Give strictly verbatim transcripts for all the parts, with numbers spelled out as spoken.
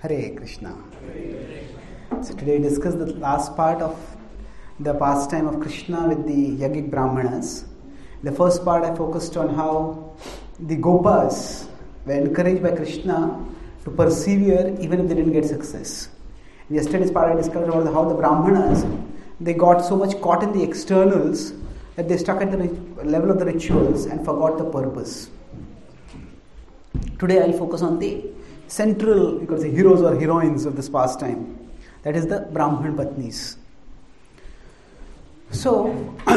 Hare Krishna. So today we discuss the last part of the pastime of Krishna with the Yogic Brahmanas. The first part I focused on how the Gopas were encouraged by Krishna to persevere even if they didn't get success. In yesterday's part I discovered about how the Brahmanas, they got so much caught in the externals that they stuck at the level of the rituals and forgot the purpose. Today I'll focus on the central, you could say, heroes or heroines of this pastime. That is the Brahman Patnis. So,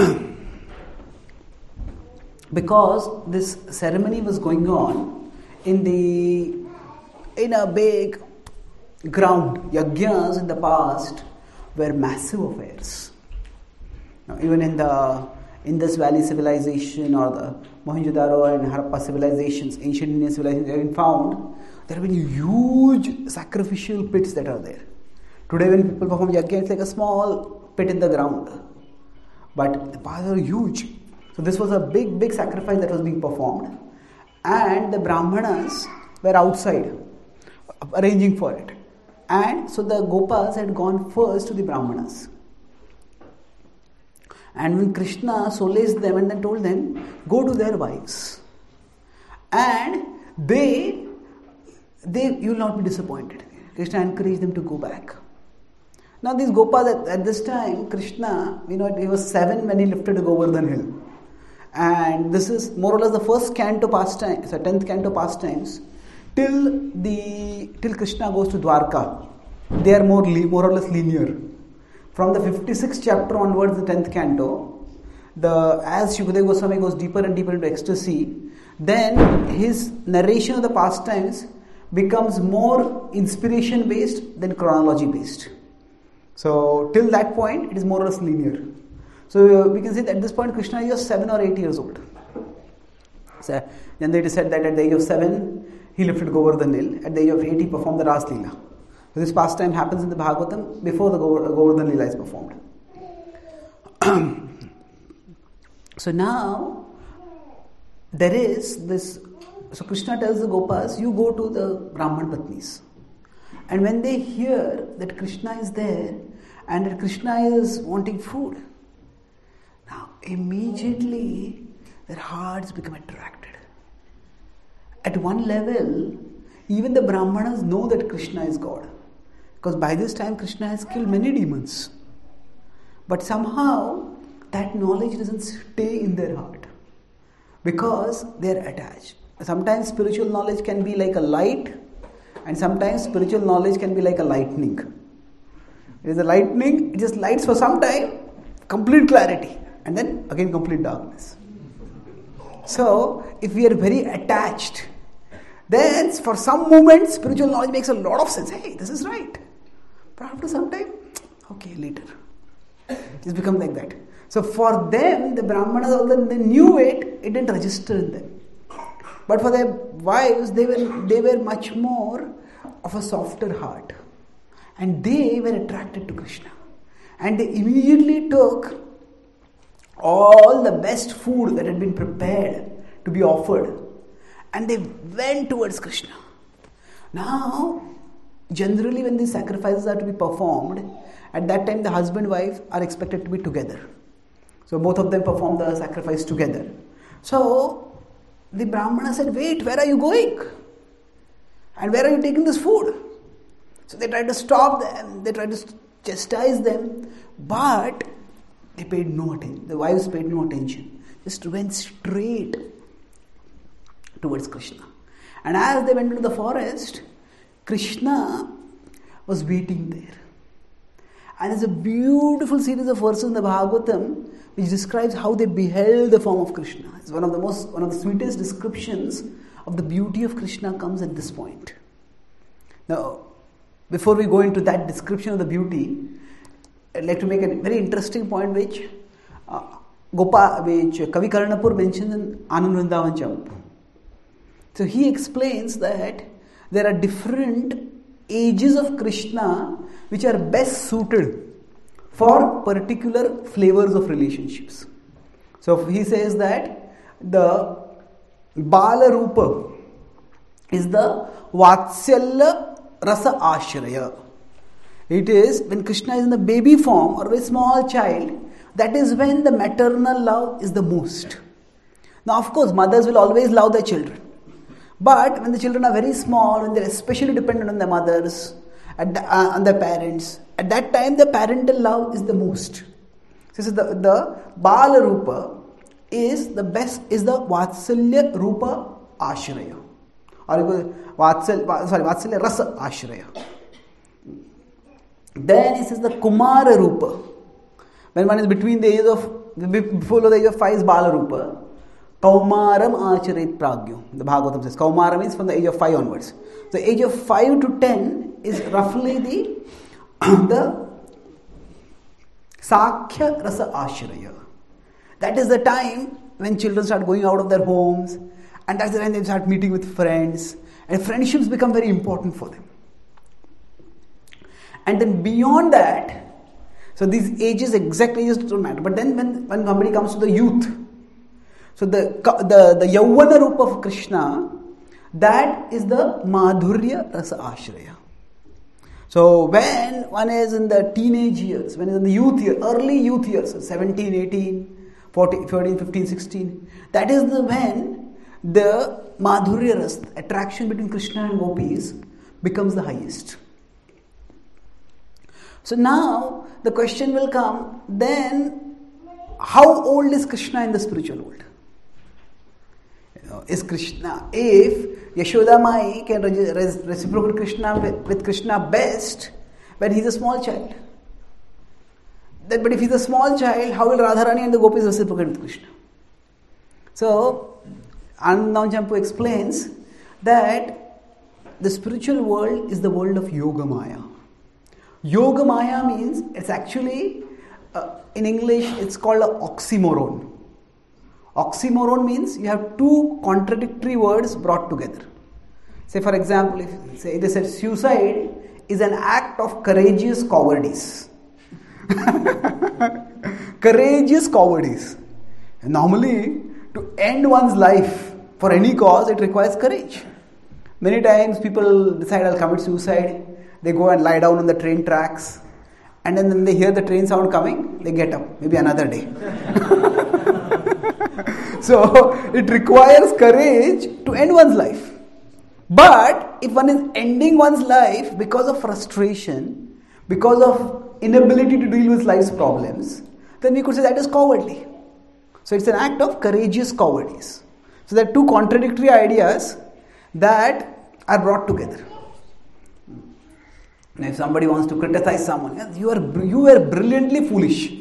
because this ceremony was going on in the in a big ground, yajnas in the past were massive affairs. Now, even in the Indus Valley civilization or the Mohenjo-daro and Harappa civilizations, ancient Indian civilizations have been found, there have been huge sacrificial pits that are there. Today when people perform yajna, it's like a small pit in the ground. But the paths are huge. So this was a big, big sacrifice that was being performed. And the Brahmanas were outside, arranging for it. And so the Gopas had gone first to the Brahmanas. And when Krishna solaced them and then told them, go to their wives. And they, they you will not be disappointed. Krishna encouraged them to go back. Now these Gopas, at, at this time, Krishna, you know, he was seven when he lifted the Govardhan hill. And this is more or less the first canto pastime, so tenth canto pastimes, till the till Krishna goes to Dwarka. They are more, more or less linear. From the fifty-sixth chapter onwards, the tenth canto, the as Shukadeva Goswami goes deeper and deeper into ecstasy, then his narration of the pastimes becomes more inspiration based than chronology based. So till that point, it is more or less linear. So we can say that at this point, Krishna is just seven or eight years old. So then it is said that at the age of seven, he lifted Govardhan hill. At the age of eight, he performed the Ras Leela. So this pastime happens in the Bhagavatam before the Govardhan Leela is performed. So now, there is this, so Krishna tells the Gopas, you go to the Brahman Patnis. And when they hear that Krishna is there and that Krishna is wanting food, now immediately their hearts become attracted. At one level, even the Brahmanas know that Krishna is God. Because by this time Krishna has killed many demons. But somehow that knowledge doesn't stay in their heart. Because they are attached. Sometimes spiritual knowledge can be like a light, and sometimes spiritual knowledge can be like a lightning. It is a lightning, it just lights for some time, complete clarity, and then again complete darkness. So, if we are very attached, then for some moments spiritual knowledge makes a lot of sense. Hey, this is right. But after some time, okay, later. It's become like that. So for them, the Brahmanas, although they knew it, it didn't register in them. But for their wives, they were they were much more of a softer heart. And they were attracted to Krishna. And they immediately took all the best food that had been prepared to be offered. And they went towards Krishna. Now, generally when these sacrifices are to be performed, at that time the husband and wife are expected to be together. So both of them perform the sacrifice together. So, the Brahmana said, wait, where are you going? And where are you taking this food? So they tried to stop them, they tried to chastise them, but they paid no attention. The wives paid no attention. Just went straight towards Krishna. And as they went into the forest, Krishna was waiting there. And there's a beautiful series of verses in the Bhagavatam which describes how they beheld the form of Krishna. It's one of the most, one of the sweetest descriptions of the beauty of Krishna comes at this point. Now, before we go into that description of the beauty, I'd like to make a very interesting point which uh, Gopa, which Kavi Karnapur mentions in Anand Vrindavan Chaup. So he explains that there are different ages of Krishna which are best suited for particular flavors of relationships. So he says that the Bala Rupa is the Vatsalya rasa ashraya. It is when Krishna is in the baby form or a very small child, that is when the maternal love is the most. Now, of course, mothers will always love their children. But when the children are very small, when they are especially dependent on their mothers, at the, uh, on their parents, at that time the parental love is the most. So, so the, the Bala Rupa is the best, is the Vatsalya Rupa Ashraya. Or Vatsal, sorry, Vatsalya Rasa Ashraya. Then it says the Kumara Rupa. When one is between the age of, before the age of five is Bala Rupa. Kaumaram Acharit Pragyo. The Bhagavatam says Kaumaram is from the age of five onwards. The age of five to ten is roughly the, the Sakhya Rasa Ashraya. That is the time when children start going out of their homes, and that's the time they start meeting with friends, and friendships become very important for them. And then beyond that, so these ages, exact ages don't matter. But then when, when somebody comes to the youth, so the, the, the Yavana Rupa of Krishna, that is the Madhurya Rasa Ashraya. So when one is in the teenage years, when is in the youth years, early youth years, so seventeen, eighteen, fourteen, fifteen, sixteen, that is the when the Madhurya Rasa, attraction between Krishna and gopis, becomes the highest. So now the question will come, then how old is Krishna in the spiritual world? You know, is Krishna, if Yashoda Mai can reciprocate Krishna with, with Krishna best when he is a small child. Then, but if he is a small child, how will Radharani and the gopis reciprocate with Krishna? So Anandam Champu explains that the spiritual world is the world of Yoga Maya. Yoga Maya means, it's actually, uh, in English, it's called an oxymoron. Oxymoron means you have two contradictory words brought together. Say, for example, if say they said suicide is an act of courageous cowardice. Courageous cowardice. And normally, to end one's life for any cause, it requires courage. Many times people decide, I'll commit suicide. They go and lie down on the train tracks, and then when they hear the train sound coming, they get up, maybe another day. So, it requires courage to end one's life. But, if one is ending one's life because of frustration, because of inability to deal with life's problems, then we could say that is cowardly. So, it's an act of courageous cowardice. So, there are two contradictory ideas that are brought together. And if somebody wants to criticize someone, yes, you are you were brilliantly foolish.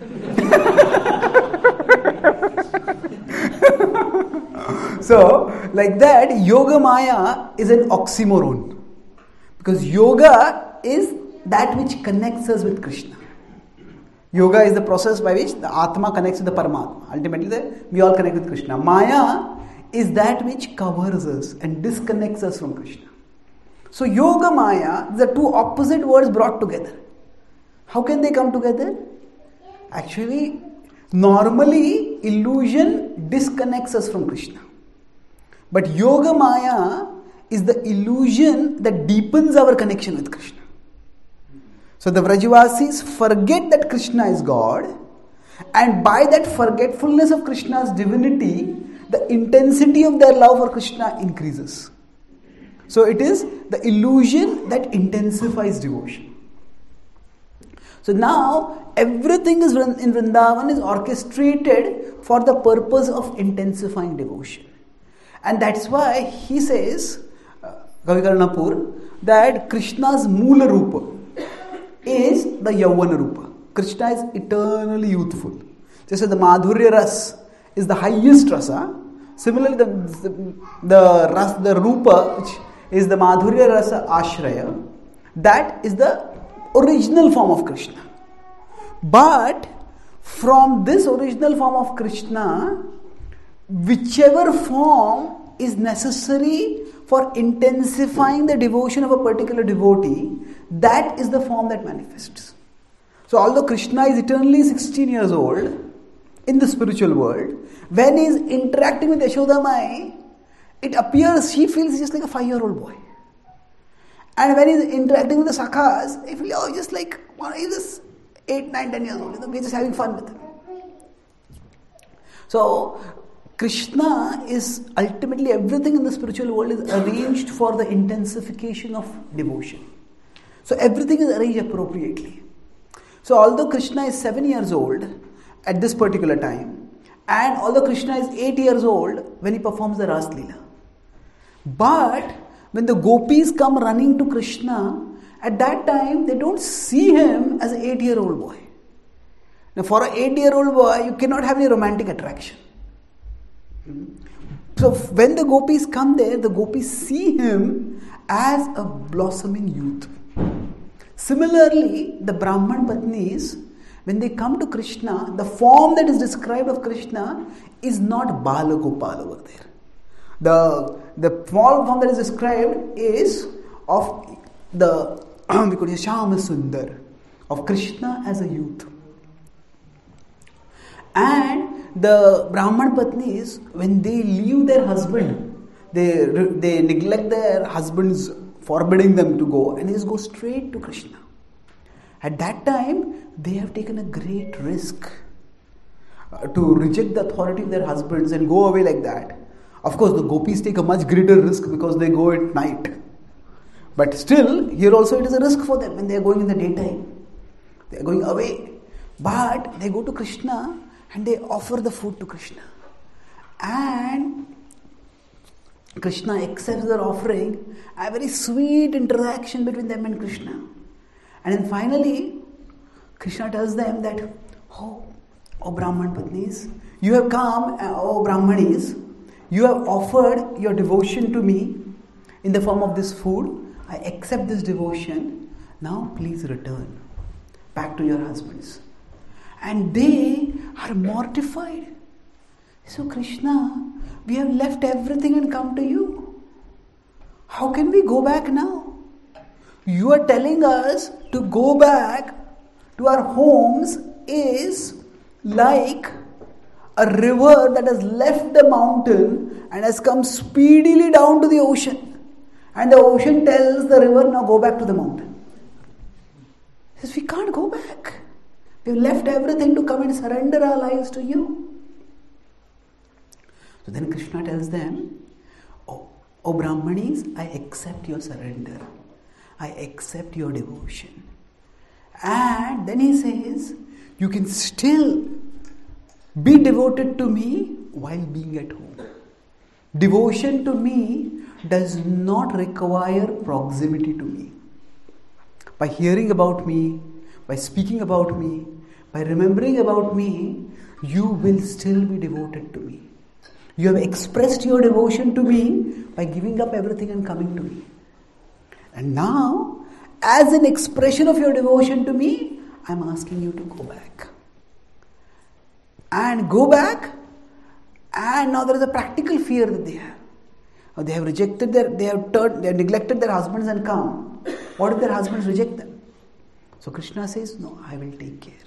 So, like that, Yoga Maya is an oxymoron. Because yoga is that which connects us with Krishna. Yoga is the process by which the Atma connects with the Paramatma. Ultimately, the, we all connect with Krishna. Maya is that which covers us and disconnects us from Krishna. So, Yoga Maya, the two opposite words brought together. How can they come together? Actually, normally, illusion disconnects us from Krishna. But Yoga Maya is the illusion that deepens our connection with Krishna. So, the Vrajavasis forget that Krishna is God, and by that forgetfulness of Krishna's divinity, the intensity of their love for Krishna increases. So it is the illusion that intensifies devotion. So now everything is in Vrindavan is orchestrated for the purpose of intensifying devotion. And that's why he says, uh, Kavikarnapur, that Krishna's Moola Rupa is the Yavana Rupa. Krishna is eternally youthful. Just as the Madhurya Ras is the highest rasa, similarly the, the, the, ras, the Rupa, which is the Madhurya Rasa Ashraya, that is the original form of Krishna. But from this original form of Krishna, whichever form is necessary for intensifying the devotion of a particular devotee, that is the form that manifests. So although Krishna is eternally sixteen years old in the spiritual world, when he is interacting with Yashoda Mai, it appears she feels just like a five-year-old boy. And when he's interacting with the sakhas, they feel, oh, just like, well, he's just eight, nine, ten years old. You know, we're just having fun with him. So, Krishna is ultimately, everything in the spiritual world is arranged for the intensification of devotion. So, everything is arranged appropriately. So, although Krishna is seven years old at this particular time, and although Krishna is eight years old when he performs the Ras Leela, but when the gopis come running to Krishna, at that time they don't see him as an eight-year-old boy. Now, for an eight-year-old boy, you cannot have any romantic attraction. So, when the gopis come there, the gopis see him as a blossoming youth. Similarly, the Brahman Patnis, when they come to Krishna, the form that is described of Krishna is not Bala Gopal over there. The, the form that is described is of the, we could say, Shyama Sundar, of Krishna as a youth. And the Brahman Patnis, when they leave their husband, they, they neglect their husbands forbidding them to go, and they just go straight to Krishna. At that time, they have taken a great risk uh, to reject the authority of their husbands and go away like that. Of course, the gopis take a much greater risk because they go at night. But still, here also it is a risk for them when they are going in the daytime. They are going away. But they go to Krishna and they offer the food to Krishna. And Krishna accepts their offering. A very sweet interaction between them and Krishna. And then finally, Krishna tells them that, oh, oh Brahman Patnis, you have come, oh Brahmanis, you have offered your devotion to me in the form of this food. I accept this devotion. Now please return back to your husbands. And they are mortified. So Krishna, we have left everything and come to you. How can we go back now? You are telling us to go back to our homes is like a river that has left the mountain and has come speedily down to the ocean. And the ocean tells the river, now go back to the mountain. He says, we can't go back. We've left everything to come and surrender our lives to you. So then Krishna tells them, oh, oh Brahmanis, I accept your surrender. I accept your devotion. And then he says, you can still be devoted to me while being at home. Devotion to me does not require proximity to me. By hearing about me, by speaking about me, by remembering about me, you will still be devoted to me. You have expressed your devotion to me by giving up everything and coming to me. And now, as an expression of your devotion to me, I am asking you to go back. And go back, and now there is a practical fear that they have. Now they have rejected their, they have turned, they have neglected their husbands and come. What if their husbands reject them? So Krishna says, no, I will take care.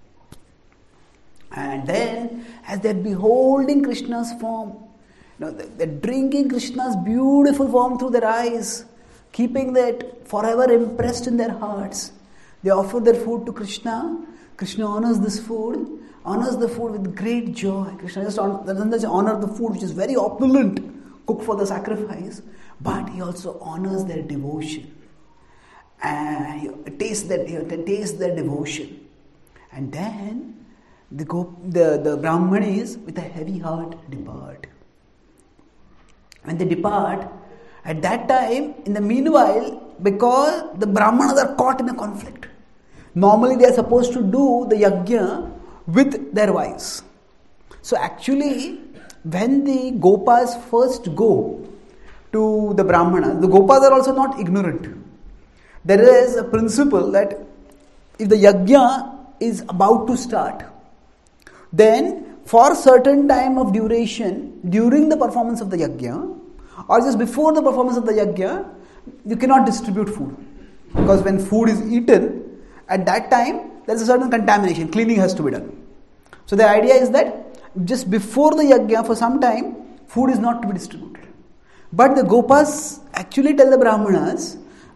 And then, as they are beholding Krishna's form, you know, they are drinking Krishna's beautiful form through their eyes, keeping that forever impressed in their hearts. They offer their food to Krishna. Krishna honors this food, honors the food with great joy. Krishna just doesn't just honor the food, which is very opulent, cooked for the sacrifice, but he also honors their devotion. And he tastes their, he tastes their devotion. And then the, the, the Brahmanis with a heavy heart depart. When they depart, at that time, in the meanwhile, because the Brahmanas are caught in a conflict. Normally they are supposed to do the yajna with their wives. So actually, when the Gopas first go to the Brahmanas, the Gopas are also not ignorant. There is a principle that if the yajna is about to start, then for certain time of duration, during the performance of the yajna, or just before the performance of the yajna, you cannot distribute food. Because when food is eaten, at that time, there is a certain contamination, cleaning has to be done. So the idea is that just before the yajna, for some time, food is not to be distributed. But the Gopas actually tell the Brahmanas,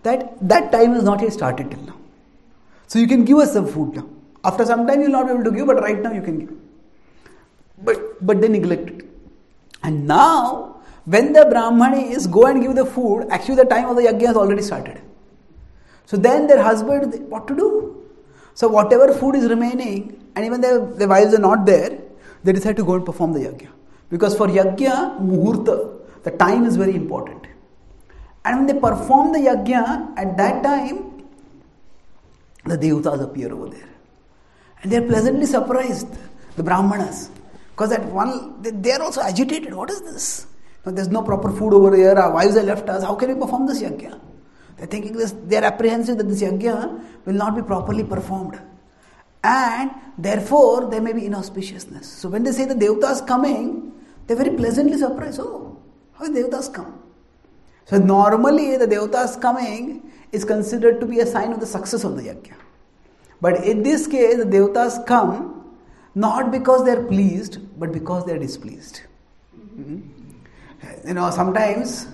that that time is not yet started till now. So you can give us some food now. After some time you will not be able to give, but right now you can give. But but they neglect it. And now, when the Brahmanis go and give the food, actually the time of the yajna has already started. So then their husband, what to do? So whatever food is remaining, and even their, their wives are not there, they decide to go and perform the yajna. Because for yajna, muhurta, the time is very important. And when they perform the yajna, at that time, the devatas appear over there. And they are pleasantly surprised, the Brahmanas. Because at one, they, they are also agitated. What is this? Now, there's no proper food over here, our wives have left us, how can we perform this yajna? They're thinking this, they're apprehensive that this yajna will not be properly performed. And therefore, there may be inauspiciousness. So when they say the devatas coming, they're very pleasantly surprised. Oh, how did devatas come? So normally the devatas coming is considered to be a sign of the success of the yajna. But in this case, the devatas come not because they are pleased, but because they are displeased. Mm-hmm. You know, sometimes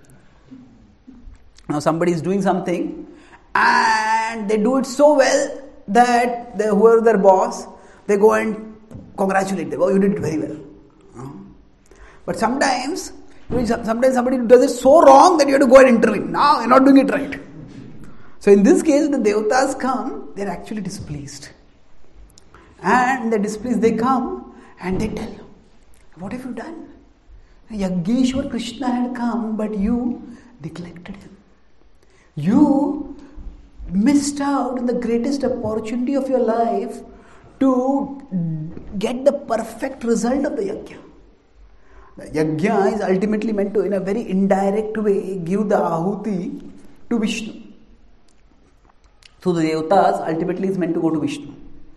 now somebody is doing something and they do it so well that the, whoever their boss, they go and congratulate them. Oh, you did it very well. Uh-huh. But sometimes, sometimes somebody does it so wrong that you have to go and intervene. Now you're not doing it right. So in this case, the devatas come, they are actually displeased. And the displeased, they come and they tell, what have you done? Yajneshwar Krishna had come, but you neglected him. You missed out on the greatest opportunity of your life to get the perfect result of the yajna. The yajna is ultimately meant to, in a very indirect way, give the ahuti to Vishnu. So the devatas ultimately is meant to go to Vishnu.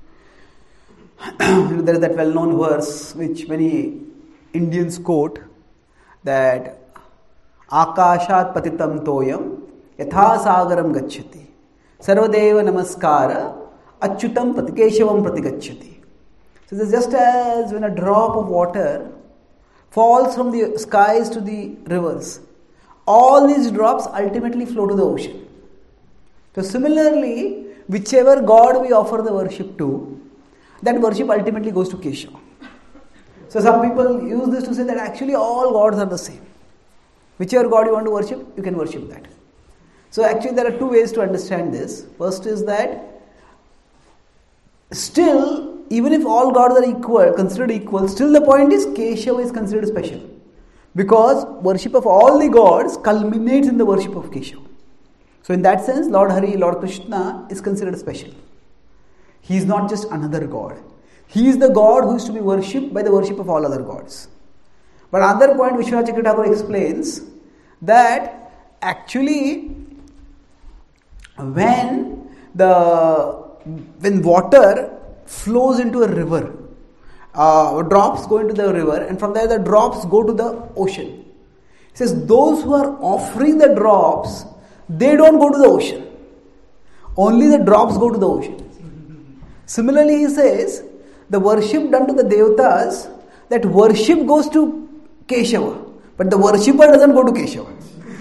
There is that well-known verse which many Indians quote, that Akashat patitam toyam yatha sagaram gacchati sarvadeva namaskara achyutam pratikeshavam pratigacchati. So this is just as when a drop of water falls from the skies to the rivers, all these drops ultimately flow to the ocean. So similarly, whichever God we offer the worship to, that worship ultimately goes to Keshava. So some people use this to say that actually all gods are the same. Whichever God you want to worship, you can worship that. So actually there are two ways to understand this. First is that still, even if all gods are equal, considered equal, still the point is Keshava is considered special. Because worship of all the gods culminates in the worship of Keshava. So in that sense, Lord Hari, Lord Krishna is considered special. He is not just another god. He is the God who is to be worshipped by the worship of all other gods. But another point, Vishwanath Chakravarti Thakur explains that actually when the when water flows into a river, uh, drops go into the river, and from there the drops go to the ocean. He says those who are offering the drops, they don't go to the ocean. Only the drops go to the ocean. Similarly, he says, the worship done to the devatas, that worship goes to Keshava, but the worshipper doesn't go to Keshava.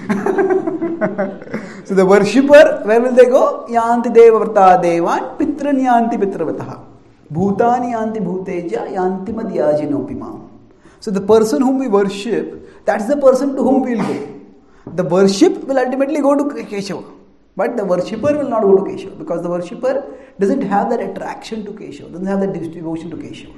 So the worshipper, where will they go? Yanti devavrta devan, pitran yanti pitravataha, bhutani yanti bhuteja, yanti madhyajinopimam. So the person whom we worship, that's the person to whom we will go. The worship will ultimately go to Keshava. But the worshipper will not go to Keshava, because the worshipper doesn't have that attraction to Keshava, doesn't have that devotion to Keshava.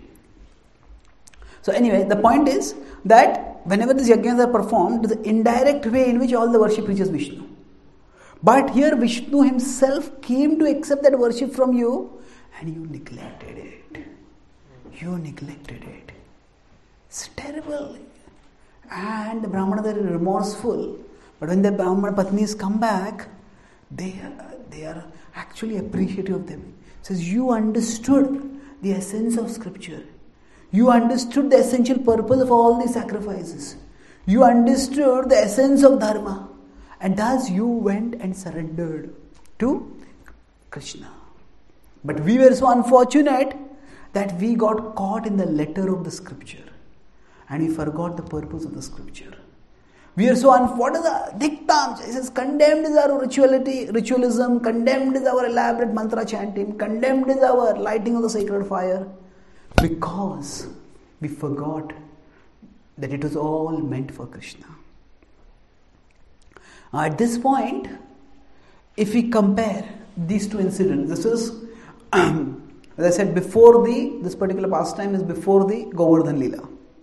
So anyway, the point is that whenever these yajnas are performed, it is an indirect way in which all the worship reaches Vishnu. But here Vishnu himself came to accept that worship from you, and you neglected it. You neglected it. It's terrible. And the Brahmanas are remorseful. But when the Brahmana Patnis come back, They are, they are actually appreciative of them. It says, you understood the essence of scripture. You understood the essential purpose of all these sacrifices. You understood the essence of dharma. And thus you went and surrendered to Krishna. But we were so unfortunate that we got caught in the letter of the scripture. And we forgot the purpose of the scripture. We are so un- what is the diktam? He says, condemned is our rituality, ritualism, condemned is our elaborate mantra chanting, condemned is our lighting of the sacred fire. Because we forgot that it was all meant for Krishna. Now at this point, if we compare these two incidents, this is, as I said before the, this particular pastime is before the Govardhan Leela.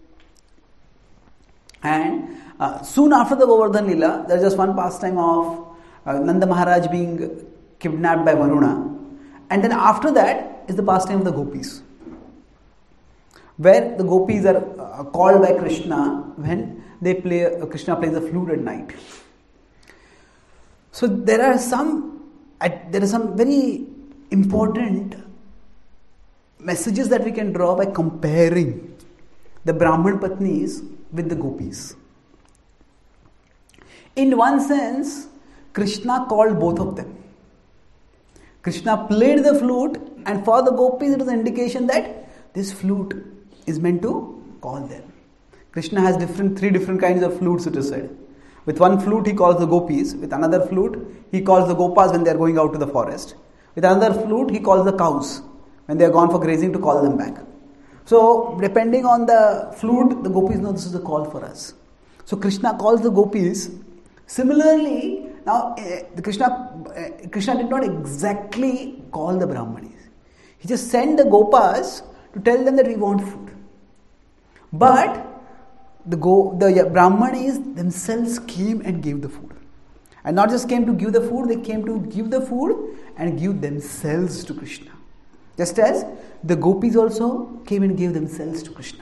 And uh, soon after the Govardhan Leela, there is just one pastime of uh, Nanda Maharaj being kidnapped by Varuna. And then after that is the pastime of the gopis, where the gopis are uh, called by Krishna when they play, uh, Krishna plays the flute at night. So there are some, uh, there are some very important messages that we can draw by comparing the Brahman Patnis with the gopis. In one sense, Krishna called both of them. Krishna played the flute, and for the gopis it was an indication that this flute is meant to call them. Krishna has different three different kinds of flutes, it is said. With one flute he calls the gopis, with another flute he calls the gopas when they are going out to the forest. With another flute he calls the cows when they are gone for grazing, to call them back. So depending on the flute, the gopis know this is a call for us. So Krishna calls the gopis. Similarly, now uh, the Krishna uh, Krishna did not exactly call the Brahmanis. He just sent the gopas to tell them that we want food. But the go the Brahmanis themselves came and gave the food. And not just came to give the food, they came to give the food and give themselves to Krishna. Just as the gopis also came and gave themselves to Krishna.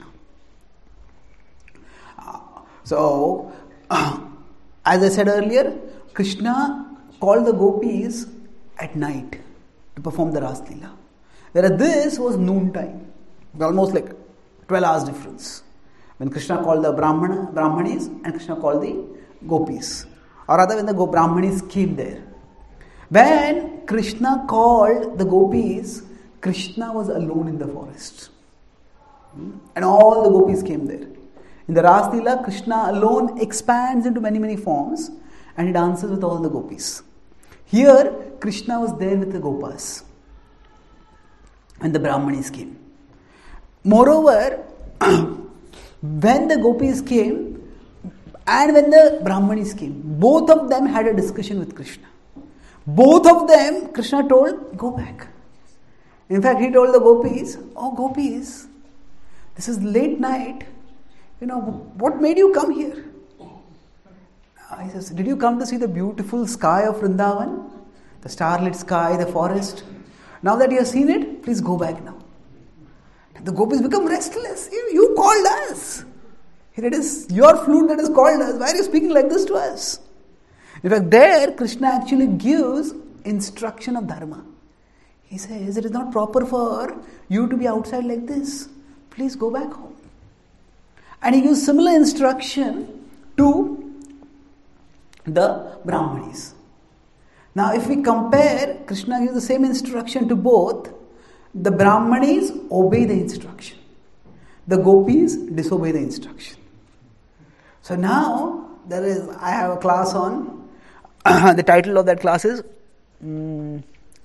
Uh, so, uh, as I said earlier, Krishna called the gopis at night to perform the Ras Leela. Whereas this was noon time, almost like twelve hours difference. When Krishna called the Brahmana, Brahmanis and Krishna called the gopis. Or rather when the Go- Brahmanis came there. When Krishna called the gopis, Krishna was alone in the forest. And all the gopis came there. In the Ras Leela, Krishna alone expands into many, many forms and he dances with all the gopis. Here, Krishna was there with the gopas. And the Brahmanis came. Moreover, when the gopis came and when the Brahmanis came, both of them had a discussion with Krishna. Both of them, Krishna told, go back. In fact, he told the gopis, oh gopis, this is late night. You know, what made you come here? He says, did you come to see the beautiful sky of Vrindavan? The starlit sky, the forest? Now that you have seen it, please go back now. The gopis become restless. You, you called us. It is your flute that has called us. Why are you speaking like this to us? In fact, there Krishna actually gives instruction of dharma. He says, it is not proper for you to be outside like this. Please go back home. And he gives similar instruction to the Brahmanis. Now, if we compare, Krishna gives the same instruction to both. The Brahmanis obey the instruction. The gopis disobey the instruction. So now, there is, I have a class on, the title of that class is um,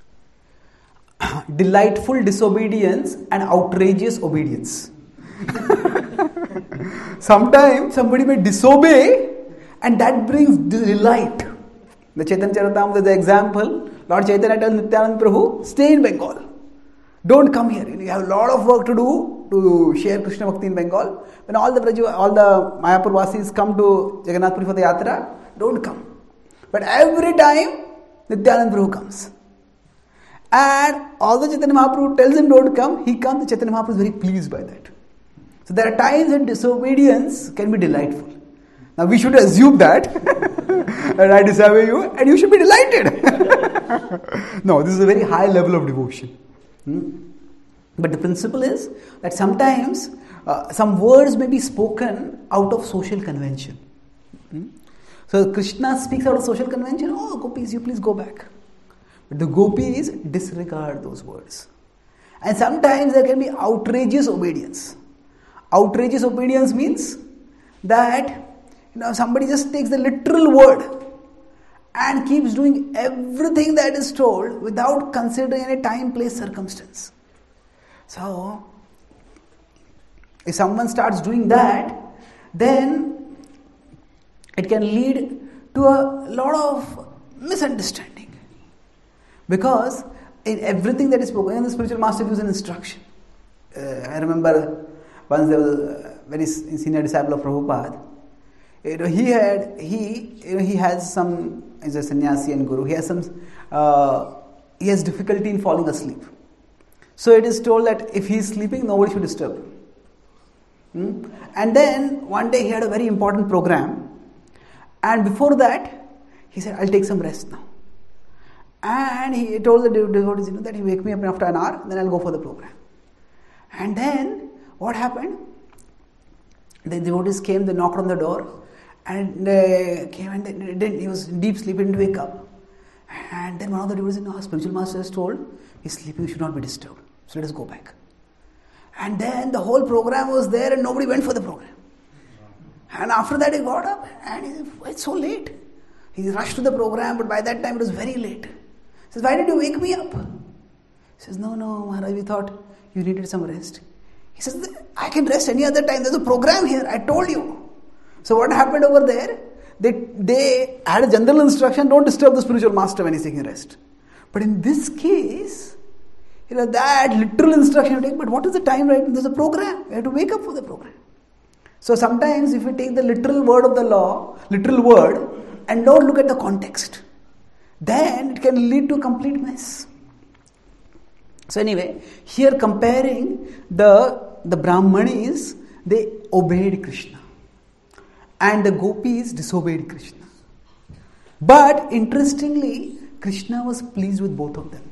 Delightful Disobedience and Outrageous Obedience. Sometimes somebody may disobey and that brings delight. The Chaitanya Charitamrita is the example. Lord Chaitanya tells Nityananda Prabhu, stay in Bengal. Don't come here. You have a lot of work to do to share Krishna Bhakti in Bengal. When all the Braj, all the Mayapur Vasis come to Jagannath Puri for the Yatra, don't come. But every time Nityananda Prabhu comes. And although Chaitanya Mahaprabhu tells him don't come, he comes. Chaitanya Mahaprabhu is very pleased by that. So there are times when disobedience can be delightful. Now we should assume that and I disobey you and you should be delighted. No, this is a very high level of devotion. Hmm? But the principle is that sometimes uh, some words may be spoken out of social convention. Hmm? So Krishna speaks out of social convention. Oh, gopis, you please go back. But the gopis disregard those words. And sometimes there can be outrageous obedience. Outrageous obedience means that you know, somebody just takes the literal word and keeps doing everything that is told without considering any time, place, circumstance. So, if someone starts doing that, then it can lead to a lot of misunderstanding. Because in everything that is spoken, and the spiritual master gives an instruction. Uh, I remember once there was a very senior disciple of Prabhupada. You know, he had he you know he has some is a sannyasi and guru. He has some uh, he has difficulty in falling asleep. So it is told that if he is sleeping, nobody should disturb him. Hmm? And then one day he had a very important program, and before that he said, "I'll take some rest now." And he told the devotees, you know, that he wake me up after an hour, then I'll go for the program. And then what happened? The devotees came, they knocked on the door, and they came and they didn't, he was in deep sleep, he didn't wake up. And then one of the devotees said, "No, spiritual master has told, he's sleeping, he should not be disturbed. So let us go back." And then the whole program was there and nobody went for the program. And after that he got up and he said, "It's so late." He rushed to the program, but by that time it was very late. He says, "Why did you wake me up?" He says, "No, no, Maharaj, we thought you needed some rest." He says, "I can rest any other time. There's a program here. I told you." So what happened over there? They they had a general instruction: don't disturb the spiritual master when he's taking rest. But in this case, you know, that literal instruction you take. But what is the time right? There's a program. You have to wake up for the program. So sometimes, if we take the literal word of the law, literal word, and don't look at the context, then it can lead to a complete mess. So anyway, here comparing the the Brahmanis, they obeyed Krishna, and the gopis disobeyed Krishna. But interestingly, Krishna was pleased with both of them.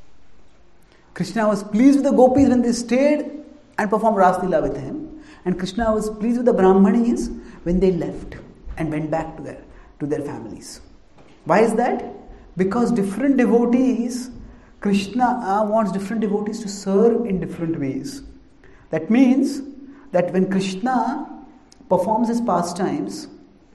Krishna was pleased with the gopis when they stayed and performed Ras Leela with him, and Krishna was pleased with the Brahmanis when they left and went back to their to their families. Why is that? Because different devotees, Krishna uh, wants different devotees to serve in different ways. That means that when Krishna performs his pastimes,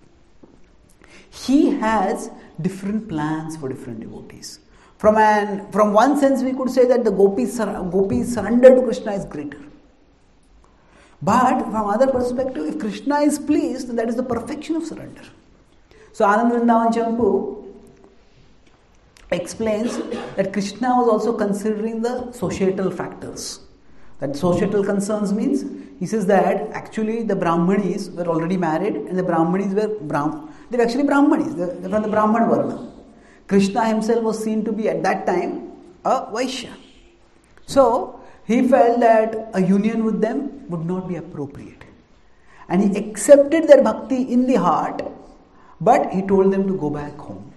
he has different plans for different devotees. From an from one sense, we could say that the gopis gopis surrender to Krishna is greater. But from other perspective, if Krishna is pleased, then that is the perfection of surrender. So Anand Vrindavan Champu explains that Krishna was also considering the societal factors. That societal concerns means, he says that actually the Brahmanis were already married and the Brahmanis were Brahm. They were actually Brahmanis, they were from the Brahman Varna. Krishna himself was seen to be at that time a Vaishya. So he felt that a union with them would not be appropriate. And he accepted their bhakti in the heart, but he told them to go back home.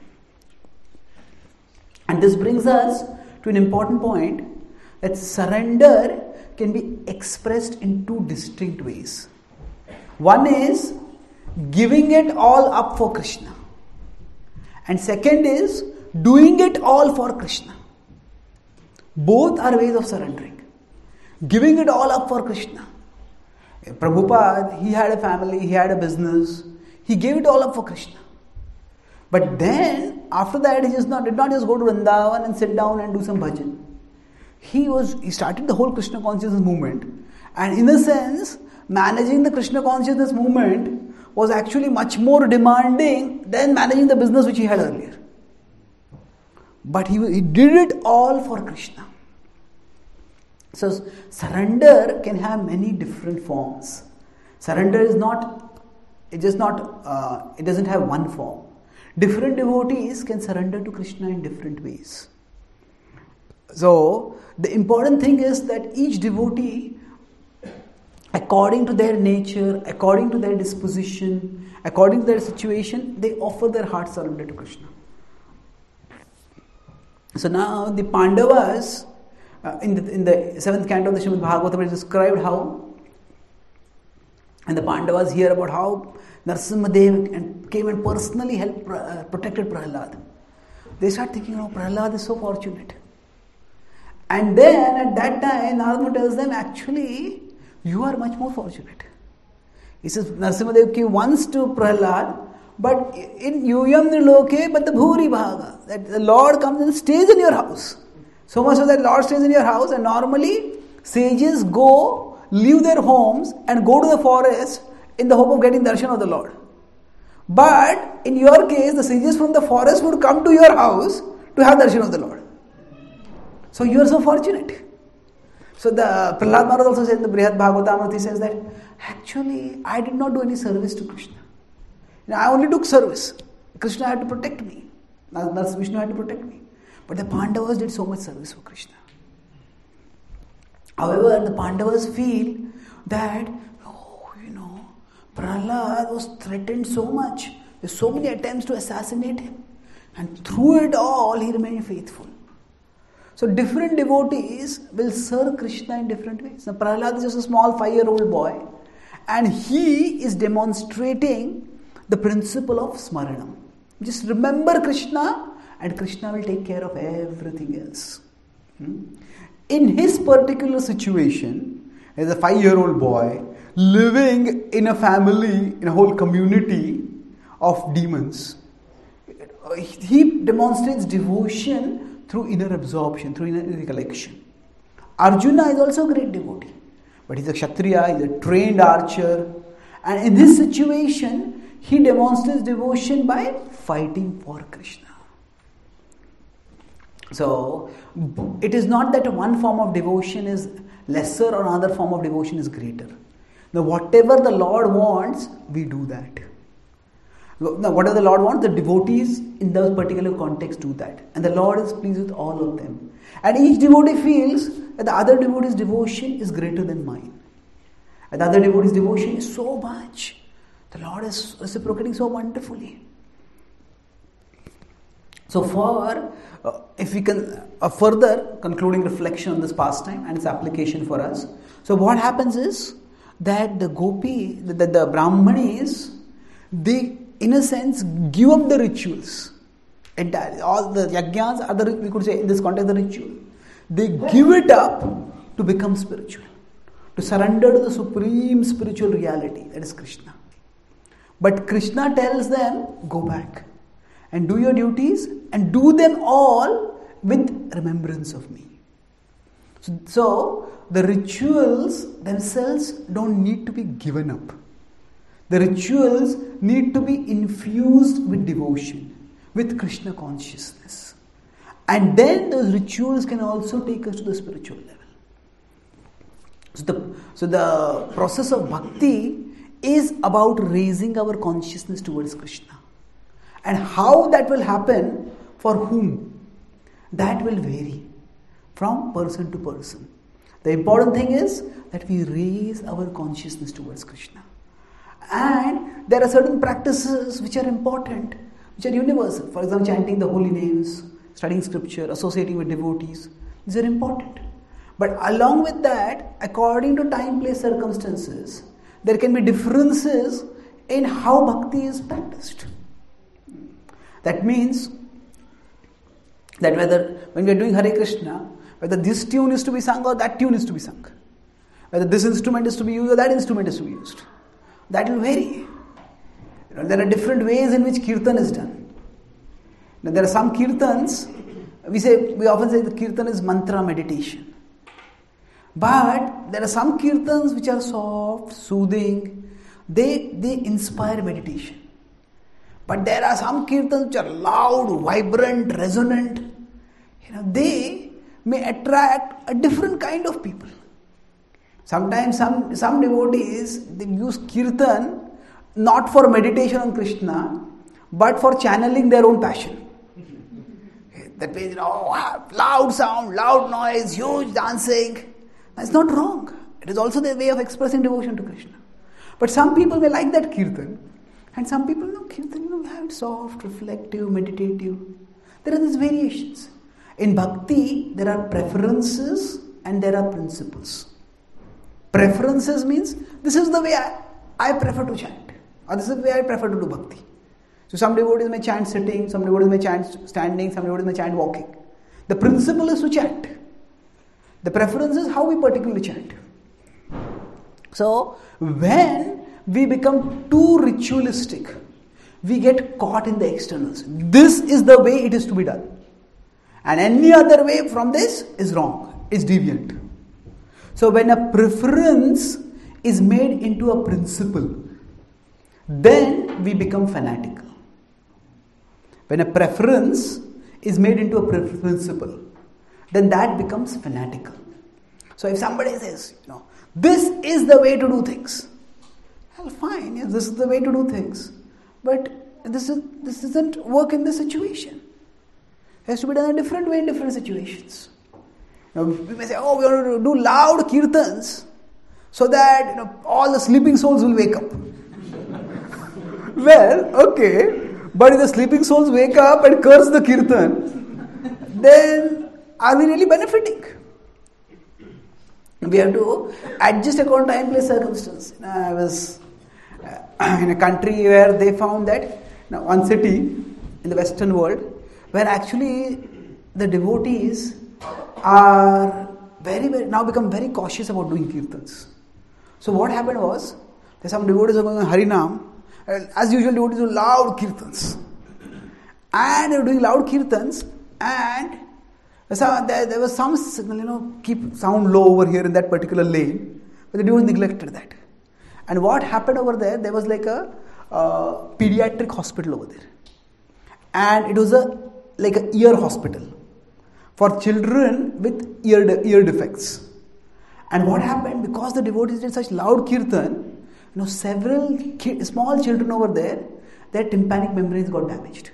And this brings us to an important point, that surrender can be expressed in two distinct ways. One is giving it all up for Krishna. And second is doing it all for Krishna. Both are ways of surrendering. Giving it all up for Krishna. Prabhupada, he had a family, he had a business. He gave it all up for Krishna. But then, after that, he just not, did not just go to Vrindavan and sit down and do some bhajan. He was he started the whole Krishna consciousness movement. And in a sense, managing the Krishna consciousness movement was actually much more demanding than managing the business which he had earlier. But he, he did it all for Krishna. So surrender can have many different forms. Surrender is not, it just not, uh, it doesn't have one form. Different devotees can surrender to Krishna in different ways. So the important thing is that each devotee, according to their nature, according to their disposition, according to their situation, they offer their heart surrender to Krishna. So now the Pandavas, uh, in the in the seventh canto of the Srimad Bhagavatam, it is described how, and the Pandavas hear about how Narasimhadev and came and personally helped, uh, protected Prahlad. They start thinking, oh, Prahlad is so fortunate. And then at that time, Narada tells them, actually, you are much more fortunate. He says, Narasimhadev once to Prahlad, but in Yuyam Niloke, but the Bhuri Bhaga, that the Lord comes and stays in your house. So much so that Lord stays in your house, and normally sages go, leave their homes and go to the forest in the hope of getting darshan of the Lord. But in your case, the sages from the forest would come to your house to have darshan of the Lord. So you are so fortunate. So the Prahlad Maharaj also said in the Brihad Bhagavatamrita, he says that actually I did not do any service to Krishna. You know, I only took service. Krishna had to protect me. That's Vishnu had to protect me. But the Pandavas did so much service for Krishna. However, the Pandavas feel that, oh, you know, Prahlad was threatened so much. There's so many attempts to assassinate him. And through it all, he remained faithful. So different devotees will serve Krishna in different ways. Now Prahlad is just a small five-year-old boy, and he is demonstrating the principle of Smaranam. Just remember Krishna, and Krishna will take care of everything else. Hmm? In his particular situation, as a five-year-old boy, living in a family, in a whole community of demons, he demonstrates devotion through inner absorption, through inner recollection. Arjuna is also a great devotee, but he's a Kshatriya, he's a trained archer, and in this situation, he demonstrates devotion by fighting for Krishna. So, it is not that one form of devotion is lesser or another form of devotion is greater. Now, whatever the Lord wants, we do that. Now, whatever the Lord wants, the devotees in those particular context do that. And the Lord is pleased with all of them. And each devotee feels that the other devotee's devotion is greater than mine. And the other devotee's devotion is so much. The Lord is reciprocating so wonderfully. So for, uh, if we can, a further concluding reflection on this pastime and its application for us. So what happens is that the gopi, the, the, the brahmanis, they in a sense give up the rituals. Entirely. All the yajnas are the, we could say in this context, the ritual. They give it up to become spiritual. To surrender to the supreme spiritual reality, that is Krishna. But Krishna tells them, go back and do your duties and do them all with remembrance of me. So, so the rituals themselves don't need to be given up. The rituals need to be infused with devotion, with Krishna consciousness. And then those rituals can also take us to the spiritual level. So the, so the process of bhakti is about raising our consciousness towards Krishna. And how that will happen, for whom, that will vary from person to person. The important thing is that we raise our consciousness towards Krishna. And there are certain practices which are important, which are universal. For example, chanting the holy names, studying scripture, associating with devotees. These are important. But along with that, according to time, place, circumstances, there can be differences in how bhakti is practiced. That means that whether when we are doing Hare Krishna, whether this tune is to be sung or that tune is to be sung, whether this instrument is to be used or that instrument is to be used, that will vary. You know, there are different ways in which kirtan is done. Now, there are some kirtans, we say, we often say the kirtan is mantra meditation. But there are some kirtans which are soft, soothing, they, they inspire meditation. But there are some kirtans which are loud, vibrant, resonant. You know, they may attract a different kind of people. Sometimes some, some devotees, they use kirtan not for meditation on Krishna, but for channeling their own passion. That means, you know, loud sound, loud noise, huge dancing. That's not wrong. It is also their way of expressing devotion to Krishna. But some people may like that kirtan. And some people, no, kirtan, you know, have it soft, reflective, meditative. There are these variations. In bhakti, there are preferences and there are principles. Preferences means, this is the way I, I prefer to chant. Or this is the way I prefer to do bhakti. So some devotees may chant sitting, some devotees may chant standing, some devotees may chant walking. The principle is to chant. The preference is how we particularly chant. So, when we become too ritualistic. We get caught in the externals. This is the way it is to be done. And any other way from this is wrong, is deviant. So when a preference is made into a principle, then we become fanatical. When a preference is made into a principle, then that becomes fanatical. So if somebody says, you know, this is the way to do things, well, fine, yes, this is the way to do things, but this is this doesn't work in this situation. It has to be done a different way in different situations. Now, we may say, oh, we want to do loud kirtans so that, you know, all the sleeping souls will wake up. Well, okay, but if the sleeping souls wake up and curse the kirtan, then are we really benefiting? We have to adjust according to time, place, circumstance. You know, I was in a country where they found that, you know, one city in the Western world where actually the devotees are very, very now become very cautious about doing kirtans. So what happened was, that some devotees are going on Harinam, as usual devotees do loud kirtans. And they were doing loud kirtans, and so there, there was some signal, you know, keep sound low over here in that particular lane, but the devotees neglected that. And what happened over there, there was like a uh, pediatric hospital over there. And it was a like an ear hospital for children with ear de- ear defects. And what happened, because the devotees did such loud kirtan, you know, several ki- small children over there, their tympanic membranes got damaged.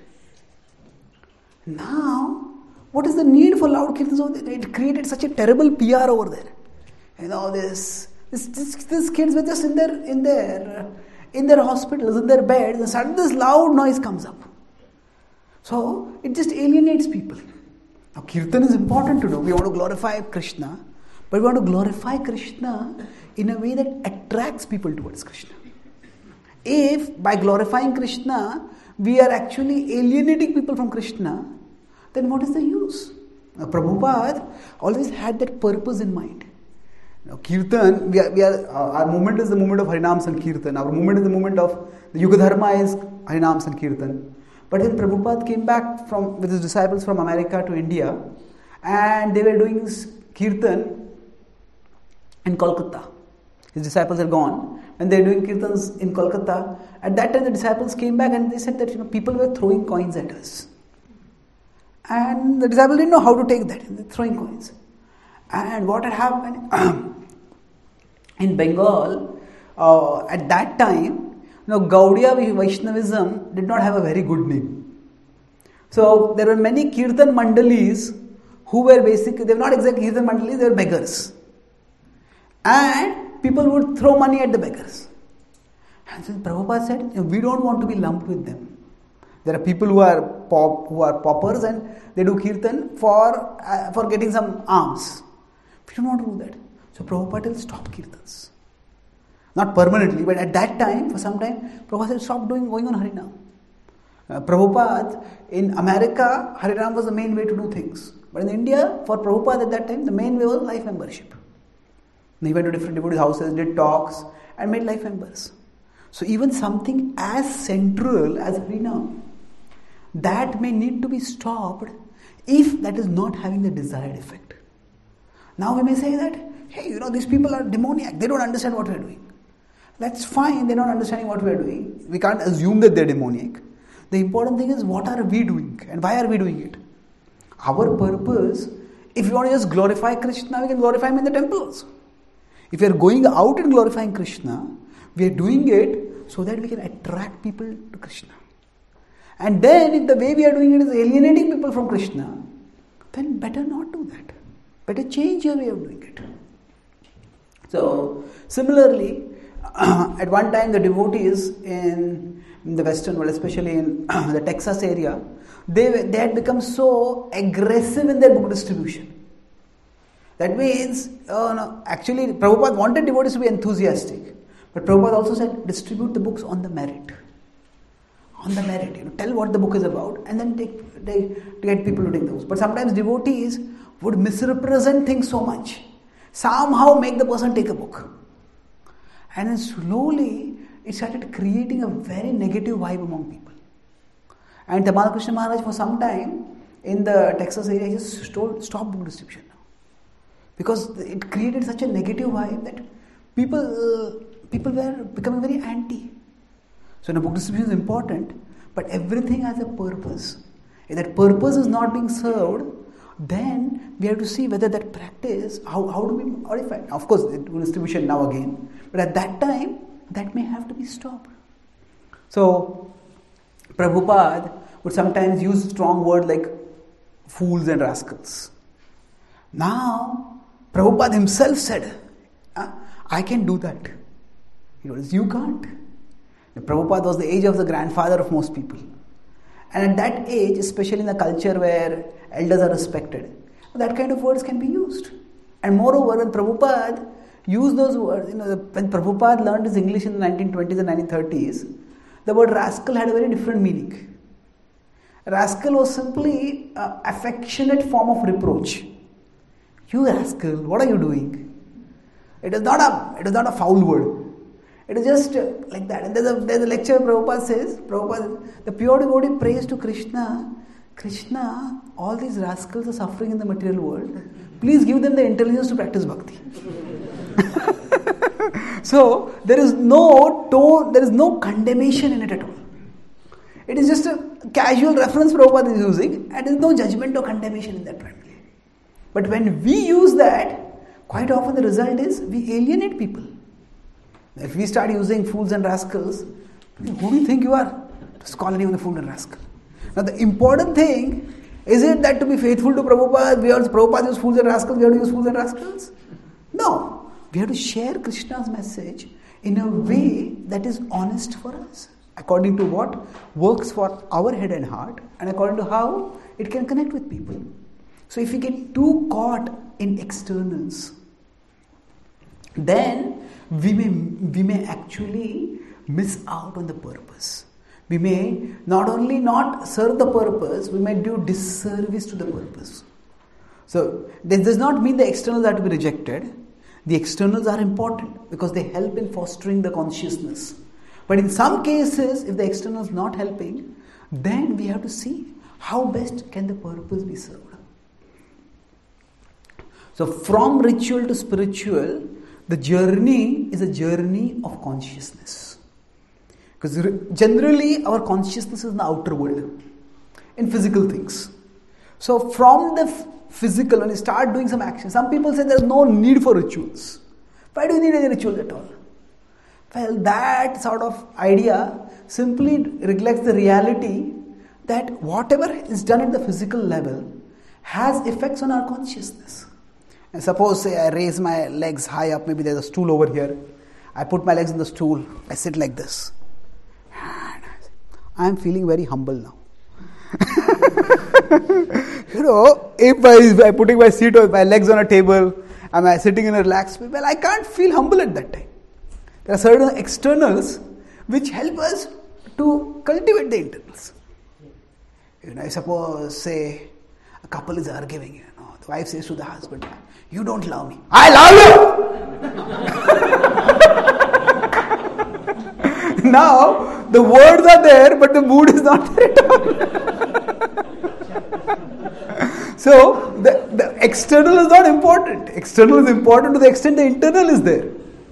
Now, what is the need for loud kirtans over there? It created such a terrible P R over there. You know, this this this, this kids were just in their in their in their hospitals, in their beds, and suddenly this loud noise comes up. So it just alienates people. Now, kirtan is important to do. We want to glorify Krishna, but we want to glorify Krishna in a way that attracts people towards Krishna. If by glorifying Krishna, we are actually alienating people from Krishna, then what is the use? Now, Prabhupada always had that purpose in mind. Now, Kirtan, we are, we are, uh, our movement is the movement of Harinam Sankirtan. Our movement is the movement of the Yuga Dharma is Harinam Sankirtan. But when Prabhupada came back from with his disciples from America to India, and they were doing this Kirtan in Kolkata. His disciples are gone. When they were doing Kirtans in Kolkata, at that time the disciples came back and they said that, you know, people were throwing coins at us. And the disciples didn't know how to take that. They were throwing coins. And what had happened in Bengal, uh, at that time, you know, Gaudiya Vaishnavism did not have a very good name. So there were many Kirtan Mandalis who were basically, they were not exactly Kirtan Mandalis, they were beggars. And people would throw money at the beggars. And so Prabhupada said, we don't want to be lumped with them. There are people who are pop, who are paupers and they do Kirtan for, uh, for getting some alms. We don't want to do that. So Prabhupada will stop Kirtans. Not permanently, but at that time, for some time, Prabhupada said, stop doing, going on Harinam. Uh, Prabhupada, in America, Harinam was the main way to do things. But in India, for Prabhupada at that time, the main way was life membership. He went to different devotees' houses, did talks, and made life members. So even something as central as Harinam, that may need to be stopped if that is not having the desired effect. Now we may say that, hey, you know, these people are demoniac, they don't understand what we are doing. That's fine, they're not understanding what we are doing. We can't assume that they're demoniac. The important thing is, what are we doing and why are we doing it? Our purpose, if you want to just glorify Krishna, we can glorify him in the temple also. If we are going out and glorifying Krishna, we are doing it so that we can attract people to Krishna. And then if the way we are doing it is alienating people from Krishna, then better not do that. Better change your way of doing it. So, similarly, at one time the devotees in, in the Western world, especially in the Texas area, they, they had become so aggressive in their book distribution. That means, uh, no, actually Prabhupada wanted devotees to be enthusiastic. But Prabhupada also said, distribute the books on the merit. On the merit, you know, tell what the book is about and then take, take, to get people to take the books. But sometimes devotees would misrepresent things so much. Somehow make the person take a book. And then slowly, it started creating a very negative vibe among people. And Tamal Krishna Maharaj for some time in the Texas area just stopped, stopped book distribution now. Because it created such a negative vibe that people, uh, people were becoming very anti. So now book distribution is important, but everything has a purpose. If that purpose is not being served, then we have to see whether that practice, how, how do we modify it? Of course, book distribution now again, but at that time, that may have to be stopped. So, Prabhupada would sometimes use strong words like fools and rascals. Now, Prabhupada himself said, I can do that. He goes, you can't. Prabhupada was the age of the grandfather of most people. And at that age, especially in a culture where elders are respected, that kind of words can be used. And moreover, when Prabhupada used those words, you know, when Prabhupada learned his English in the nineteen twenties and nineteen thirties, the word rascal had a very different meaning. Rascal was simply an affectionate form of reproach. You rascal, what are you doing? It is not a, it is not a foul word. It is just like that. And there's a, there's a lecture Prabhupada says, Prabhupada, the pure devotee prays to Krishna, Krishna, all these rascals are suffering in the material world. Please give them the intelligence to practice bhakti. So, there is no tone, there is no condemnation in it at all. It is just a casual reference Prabhupada is using, and there is no judgment or condemnation in that primarily. But when we use that, quite often the result is we alienate people. If we start using fools and rascals, who do you think you are? Just calling you the fool and rascal. Now the important thing, is it that to be faithful to Prabhupada, we have to Prabhupada use fools and rascals, we have to use fools and rascals? No. We have to share Krishna's message in a way that is honest for us, according to what works for our head and heart, and according to how it can connect with people. So if we get too caught in externals, then we may we may actually miss out on the purpose. We may not only not serve the purpose, we may do disservice to the purpose. So this does not mean the externals are to be rejected. The externals are important because they help in fostering the consciousness. But in some cases, if the external is not helping, then we have to see how best can the purpose be served. So from ritual to spiritual, the journey is a journey of consciousness. Because generally our consciousness is in the outer world, in physical things. So from the physical, when you start doing some action, some people say there is no need for rituals. Why do you need any rituals at all? Well, that sort of idea simply reflects the reality that whatever is done at the physical level has effects on our consciousness. And suppose, say, I raise my legs high up, maybe there's a stool over here. I put my legs in the stool, I sit like this. I am feeling very humble now. You know, if I am putting my seat or my legs on a table, am I sitting in a relaxed way? Well, I can't feel humble at that time. There are certain externals which help us to cultivate the internals. You know, I suppose, say, a couple is arguing, you know, the wife says to the husband, you don't love me. I love you! Now, the words are there, but the mood is not there at all. So, the, the external is not important. External is important to the extent the internal is there.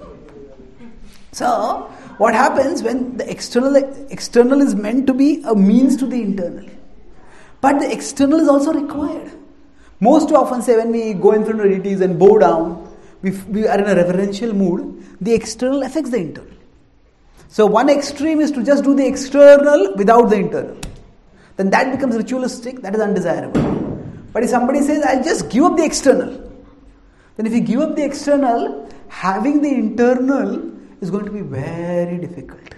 So, what happens when the external external is meant to be a means to the internal? But the external is also required. Most often, say, when we go in front of deities and bow down, we, we are in a reverential mood, the external affects the internal. So one extreme is to just do the external without the internal. Then that becomes ritualistic, that is undesirable. But if somebody says, I'll just give up the external, then if you give up the external, having the internal is going to be very difficult.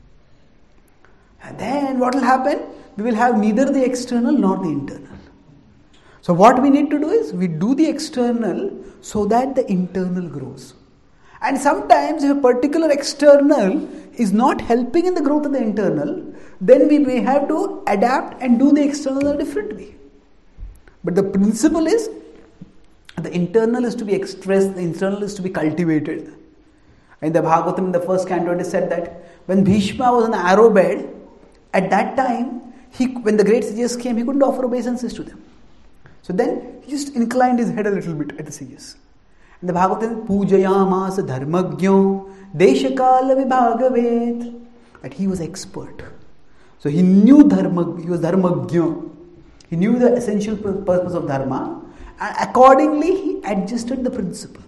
And then what will happen? We will have neither the external nor the internal. So what we need to do is, we do the external so that the internal grows. And sometimes if a particular external is not helping in the growth of the internal, then we may have to adapt and do the external in a different way. But the principle is, the internal is to be expressed, the internal is to be cultivated. In the Bhagavatam, in the first canto, it is said that When Bhishma was on the arrow bed, at that time, he, when the great sages came, he couldn't offer obeisances to them. So then he just inclined his head a little bit at the sages. And the Bhagavatam, Pujayamasa dharmagyo deshakala vibhagavet. That he was expert. So he knew dharma, he was dharmagyo. He knew the essential purpose of dharma. And accordingly, he adjusted the principle.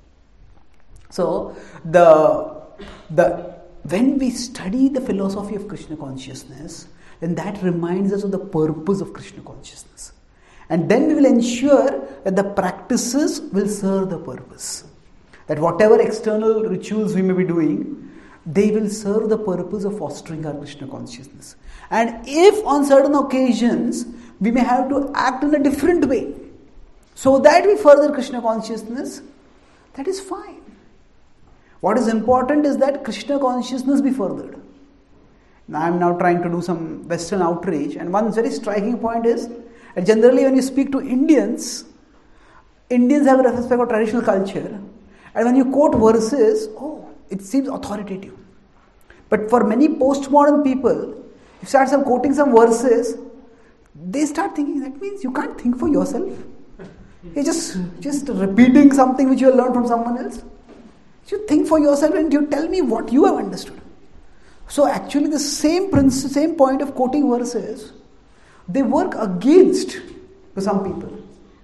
So the the when we study the philosophy of Krishna consciousness, then that reminds us of the purpose of Krishna consciousness. And then we will ensure that the practices will serve the purpose. That whatever external rituals we may be doing, they will serve the purpose of fostering our Krishna consciousness. And if on certain occasions, we may have to act in a different way, so that we further Krishna consciousness, that is fine. What is important is that Krishna consciousness be furthered. Now I am now trying to do some Western outreach, and one very striking point is that generally when you speak to Indians, Indians have a respect for traditional culture, and when you quote verses, oh, it seems authoritative. But for many postmodern people, if you start some quoting some verses, they start thinking that means you can't think for yourself. You're just, just repeating something which you have learned from someone else. You think for yourself and you tell me what you have understood. So actually the same principle, same point of quoting verses, they work against to some people.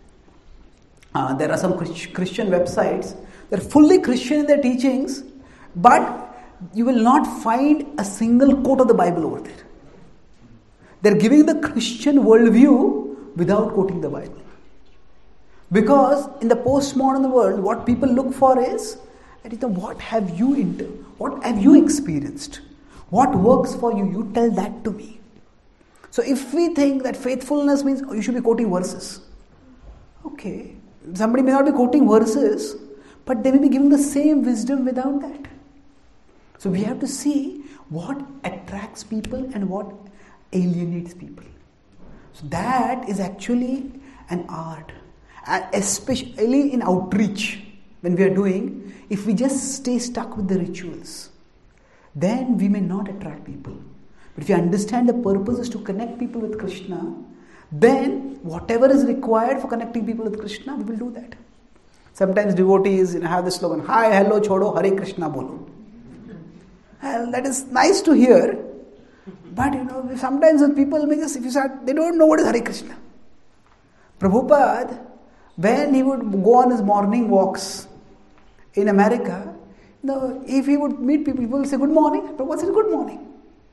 Uh, there are some Christian websites that are fully Christian in their teachings, but you will not find a single quote of the Bible over there. They're giving the Christian worldview without quoting the Bible. Because in the postmodern world, what people look for is, what have you into? What have you experienced? What works for you? You tell that to me. So if we think that faithfulness means oh, you should be quoting verses. Okay. Somebody may not be quoting verses, but they may be giving the same wisdom without that. So we have to see what attracts people and what alienates people. So that is actually an art. And especially in outreach, when we are doing, if we just stay stuck with the rituals, then we may not attract people. But if you understand the purpose is to connect people with Krishna, then whatever is required for connecting people with Krishna, we will do that. Sometimes devotees you know, have the slogan, hi, hello, chodo, Hare Krishna bolo. Well, that is nice to hear. But you know, sometimes people may just, if you start, they don't know what is Hare Krishna. Prabhupada, when he would go on his morning walks in America, you know, if he would meet people, people would say, good morning. Prabhupada says, good morning.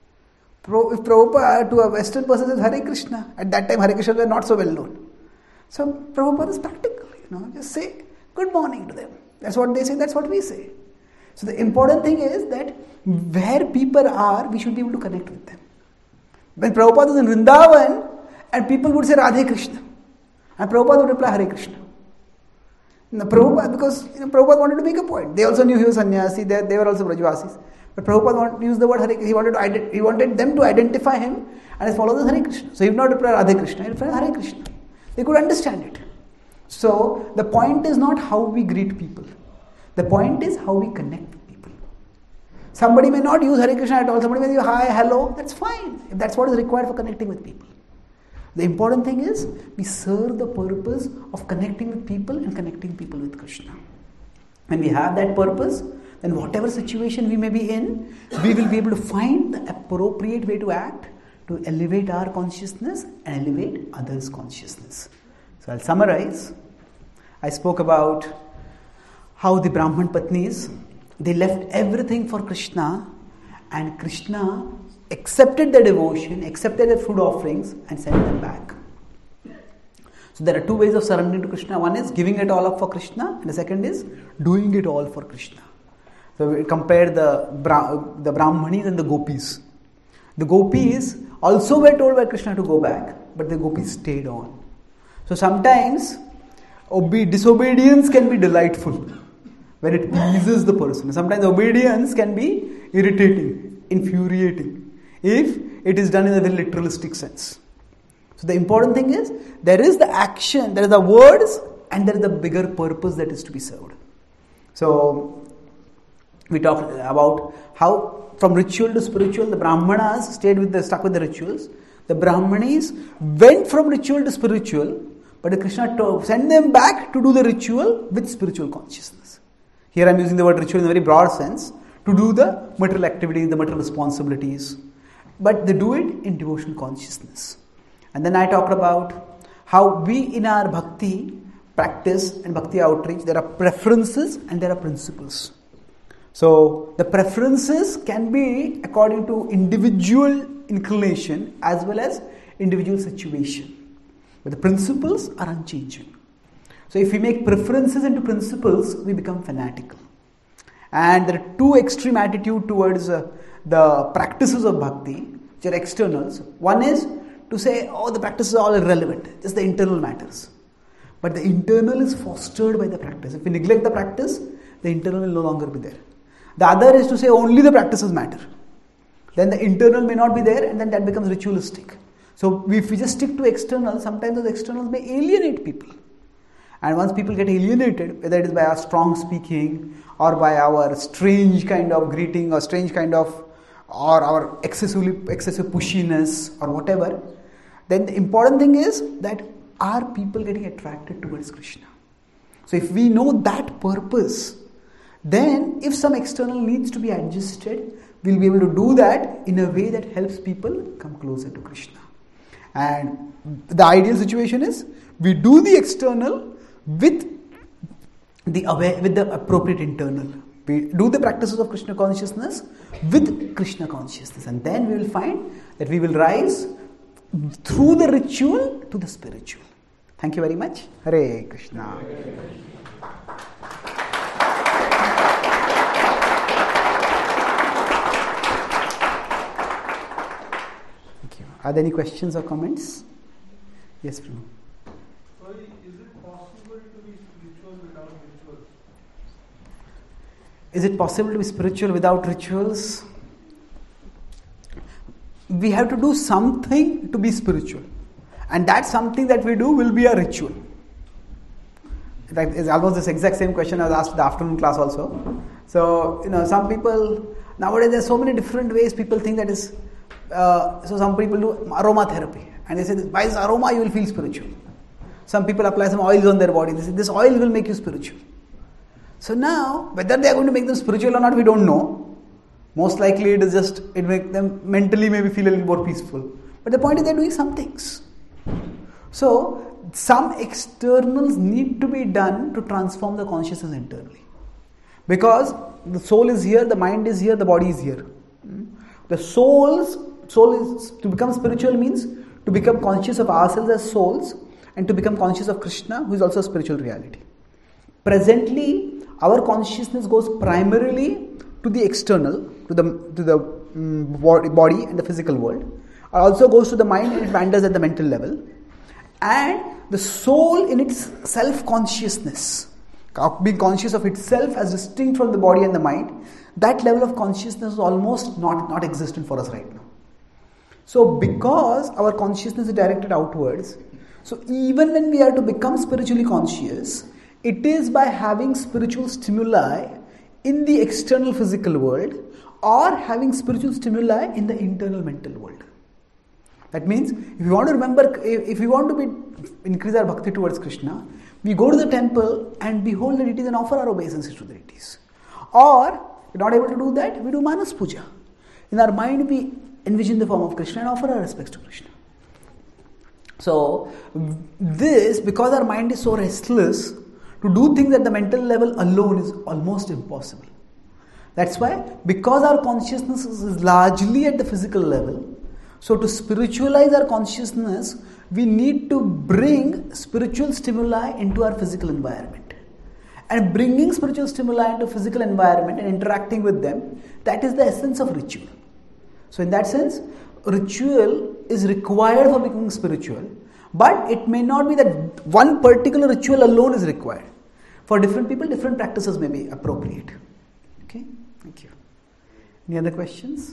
If Prabhupada to a Western person says Hare Krishna, at that time Hare Krishna were not so well known. So Prabhupada is practical, you know, just say good morning to them. That's what they say, that's what we say. So the important thing is that where people are, we should be able to connect with them. When Prabhupada was in Vrindavan, and people would say Radhe Krishna, and Prabhupada would reply Hare Krishna. Now, Prabhupada, because you know, Prabhupada wanted to make a point. They also knew he was sannyasi, they, they were also Brajvasis. But Prabhupada wanted to use the word Hare Krishna. He wanted, to ident- he wanted them to identify him and his followers Hare Krishna. So he would not reply Radhe Krishna, he would reply Hare Krishna. They could understand it. So the point is not how we greet people. The point is how we connect with people. Somebody may not use Hare Krishna at all. Somebody may say hi, hello. That's fine. If that's what is required for connecting with people. The important thing is we serve the purpose of connecting with people and connecting people with Krishna. When we have that purpose, then whatever situation we may be in, we will be able to find the appropriate way to act to elevate our consciousness and elevate others' consciousness. So I'll summarize. I spoke about how the Brahman Patnis, they left everything for Krishna, and Krishna accepted their devotion, accepted their food offerings and sent them back. So there are two ways of surrendering to Krishna. One is giving it all up for Krishna, and the second is doing it all for Krishna. So we compare the, the Brahmanis and the Gopis. The Gopis also were told by Krishna to go back, but the Gopis stayed on. So sometimes obe- disobedience can be delightful when it pleases the person. Sometimes obedience can be irritating, infuriating, if it is done in a very literalistic sense. So the important thing is, there is the action, there are the words, and there is the bigger purpose that is to be served. So we talked about how from ritual to spiritual. The Brahmanas stayed with the stuck with the rituals. The Brahmanis went from ritual to spiritual, but Krishna to, sent them back to do the ritual with spiritual consciousness. Here I am using the word ritual in a very broad sense, to do the material activities, the material responsibilities. But they do it in devotional consciousness. And then I talked about how we in our bhakti practice and bhakti outreach, there are preferences and there are principles. So the preferences can be according to individual inclination as well as individual situation. But the principles are unchanging. So if we make preferences into principles, we become fanatical. And there are two extreme attitudes towards uh, the practices of bhakti, which are externals. One is to say, oh, the practice is all irrelevant, just the internal matters. But the internal is fostered by the practice. If we neglect the practice, the internal will no longer be there. The other is to say only the practices matter. Then the internal may not be there, and then that becomes ritualistic. So if we just stick to external, sometimes those externals may alienate people. And once people get alienated, whether it is by our strong speaking or by our strange kind of greeting or strange kind of, or our excessively excessive pushiness or whatever, then the important thing is that are people getting attracted towards Krishna? So if we know that purpose, then if some external needs to be adjusted, we'll be able to do that in a way that helps people come closer to Krishna. And the ideal situation is we do the external with the aware, with the appropriate internal. We do the practices of Krishna consciousness with Krishna consciousness, and then we will find that we will rise through the ritual to the spiritual. Thank you very much. Hare Krishna. Thank you. Are there any questions or comments? Yes, Prabhu. Sorry, is it possible to be spiritual without rituals? Is it possible to be spiritual without rituals? We have to do something to be spiritual. And that something that we do will be a ritual. In fact, it's almost this exact same question I was asked in the afternoon class also. So, you know, some people, nowadays there are so many different ways people think that is, uh, so some people do aromatherapy. And they say, by this aroma you will feel spiritual. Some people apply some oils on their body. They say, this oil will make you spiritual. So now, whether they are going to make them spiritual or not, we don't know. Most likely it is just, it makes them mentally maybe feel a little more peaceful. But the point is they are doing some things. So, some externals need to be done to transform the consciousness internally. Because the soul is here, the mind is here, the body is here. The soul's, soul is, to become spiritual means to become conscious of ourselves as souls and to become conscious of Krishna, who is also a spiritual reality. Presently, our consciousness goes primarily to the external, to the to the um, body and the physical world. It also goes to the mind and it wanders at the mental level. And the soul in its self-consciousness, being conscious of itself as distinct from the body and the mind, that level of consciousness is almost not, not existent for us right now. So because our consciousness is directed outwards, so even when we are to become spiritually conscious, it is by having spiritual stimuli in the external physical world or having spiritual stimuli in the internal mental world. That means, if we want to remember, if we want to be increase our bhakti towards Krishna, we go to the temple and behold the deities and offer our obeisances to the deities. Or, if we are not able to do that, we do Manas Puja. In our mind, we envision the form of Krishna and offer our respects to Krishna. So, this, because our mind is so restless, to do things at the mental level alone is almost impossible. That's why, because our consciousness is largely at the physical level, so to spiritualize our consciousness, we need to bring spiritual stimuli into our physical environment. And bringing spiritual stimuli into physical environment and interacting with them, that is the essence of ritual. So in that sense, ritual is required for becoming spiritual, but it may not be that one particular ritual alone is required. For different people, different practices may be appropriate. Okay, thank you. Any other questions?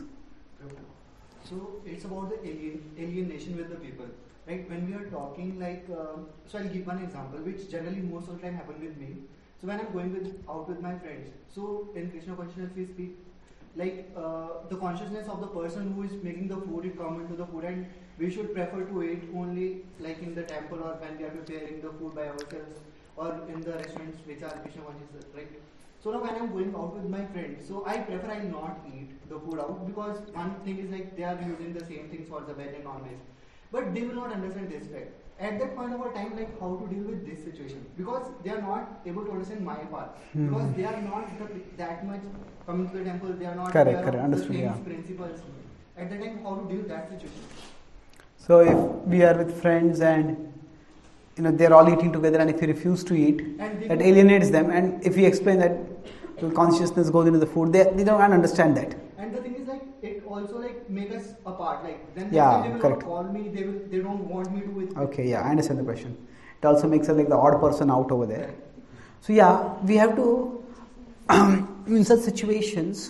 So it's about the alien, alienation with the people, right? When we are talking like, uh, so I'll give one example, which generally most of the time happen with me. So when I'm going with out with my friends, so in Krishna consciousness we speak like uh, the consciousness of the person who is making the food, it come into the food, and we should prefer to eat only like in the temple or when we are preparing the food by ourselves, or in the restaurants which are Krishna conscious, right? So now when I'm going out with my friends, so I prefer I not eat the food out, because one thing is like they are using the same things for the veg and non-veg, but they will not understand this fact. At that point of our time, like how to deal with this situation, because they are not able to understand my part, hmm. because they are not the, that much coming to the temple, they are not correct, correct. Understood, the same yeah. principles. At that time, how to deal with that situation? So if we are with friends and you know they're all eating together, and if we refuse to eat, that alienates them. And if we explain that the consciousness goes into the food, they they don't understand that. And the thing is, like it also like make us apart. Like then yeah, they will correct. not call me. They will they don't want me to. With okay, yeah, I understand the question. It also makes us like the odd person out over there. Right. So yeah, we have to in such situations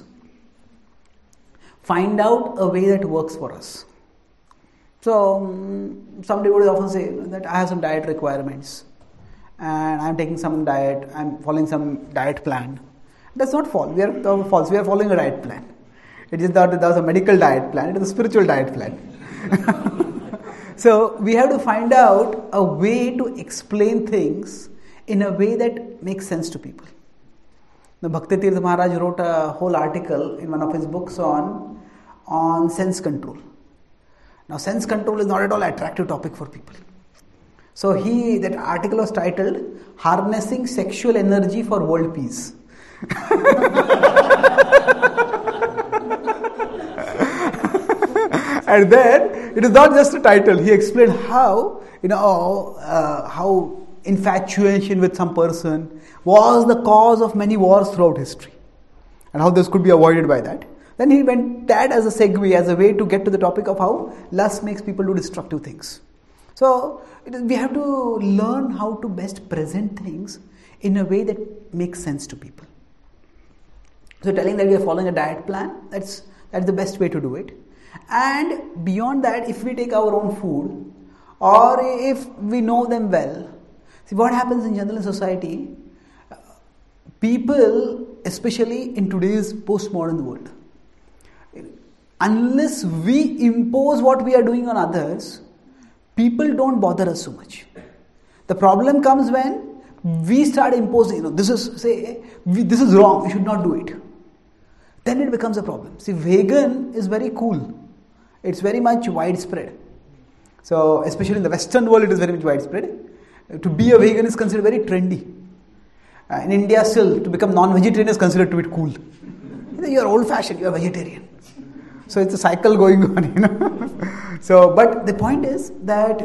find out a way that works for us. So um, somebody would often say that I have some diet requirements and I am taking some diet, I am following some diet plan. That's not false. We are false. We are following a diet plan. It is that there was a medical diet plan. It is a spiritual diet plan. So we have to find out a way to explain things in a way that makes sense to people. The Bhakti Tirtha Maharaj wrote a whole article in one of his books on on sense control. Now, sense control is not at all an attractive topic for people. So he that article was titled "Harnessing Sexual Energy for World Peace." And then it is not just a title. He explained how you know uh, how infatuation with some person was the cause of many wars throughout history, and how this could be avoided by that. Then he went that as a segue, as a way to get to the topic of how lust makes people do destructive things. So it is, we have to learn how to best present things in a way that makes sense to people. So telling that we are following a diet plan, that's that's the best way to do it. And beyond that, if we take our own food, or if we know them well, see what happens in general in society, people, especially in today's postmodern world, unless we impose what we are doing on others, people don't bother us so much. The problem comes when we start imposing, you know, this is, say, we, this is wrong, we should not do it. Then it becomes a problem. See, vegan is very cool. It's very much widespread. So, especially in the Western world, it is very much widespread. To be a vegan is considered very trendy. Uh, in India still, to become non-vegetarian is considered to be cool. You know, you are old-fashioned, you are vegetarian. So it's a cycle going on, you know. So, but the point is that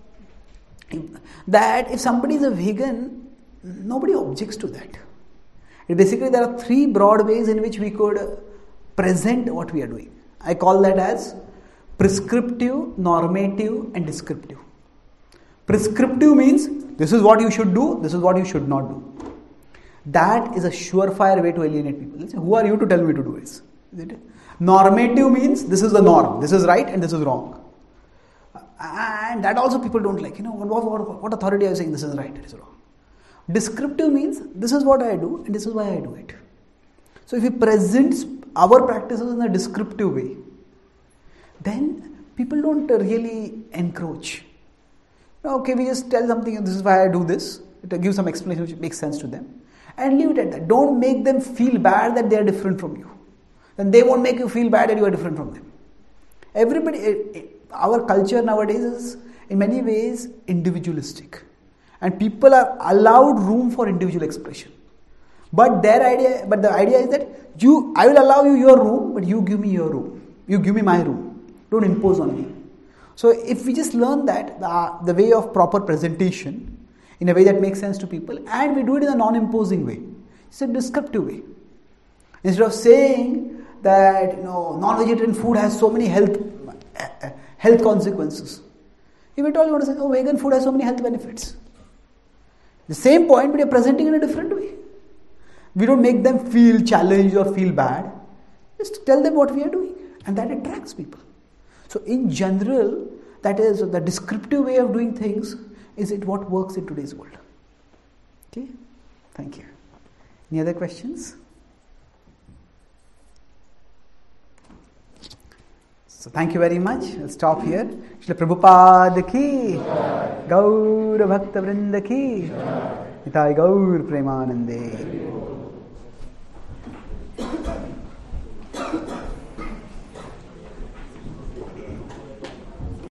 that if somebody is a vegan, nobody objects to that. Basically, there are three broad ways in which we could present what we are doing. I call that as prescriptive, normative, and descriptive. Prescriptive means this is what you should do, this is what you should not do. That is a surefire way to alienate people. Let's say, who are you to tell me to do this? Is it? Normative means this is the norm, this is right and this is wrong. And that also people don't like. You know, what, what, what authority are you saying this is right, it is wrong? Descriptive means this is what I do and this is why I do it. So if we present our practices in a descriptive way, then people don't really encroach. Okay, we just tell something, this is why I do this. It gives some explanation which makes sense to them. And leave it at that. Don't make them feel bad that they are different from you. Then they won't make you feel bad that you are different from them. Everybody, our culture nowadays is in many ways individualistic. And people are allowed room for individual expression. But their idea, but the idea is that you, I will allow you your room, but you give me your room. You give me my room. Don't impose on me. So if we just learn that, the, the way of proper presentation, in a way that makes sense to people, and we do it in a non-imposing way, it's a descriptive way. Instead of saying that you know non-vegetarian food has so many health uh, health consequences, if at all you want to say, oh, vegan food has so many health benefits. The same point, but you're presenting in a different way. We don't make them feel challenged or feel bad. Just tell them what we are doing, and that attracts people. So in general, that is the descriptive way of doing things is it what works in today's world. Okay, thank you. Any other questions? So thank you very much. I'll stop here. Shri Prabhupada ki, Gaur Bhakta Vrinda ki, Nitai Gaur Premanande.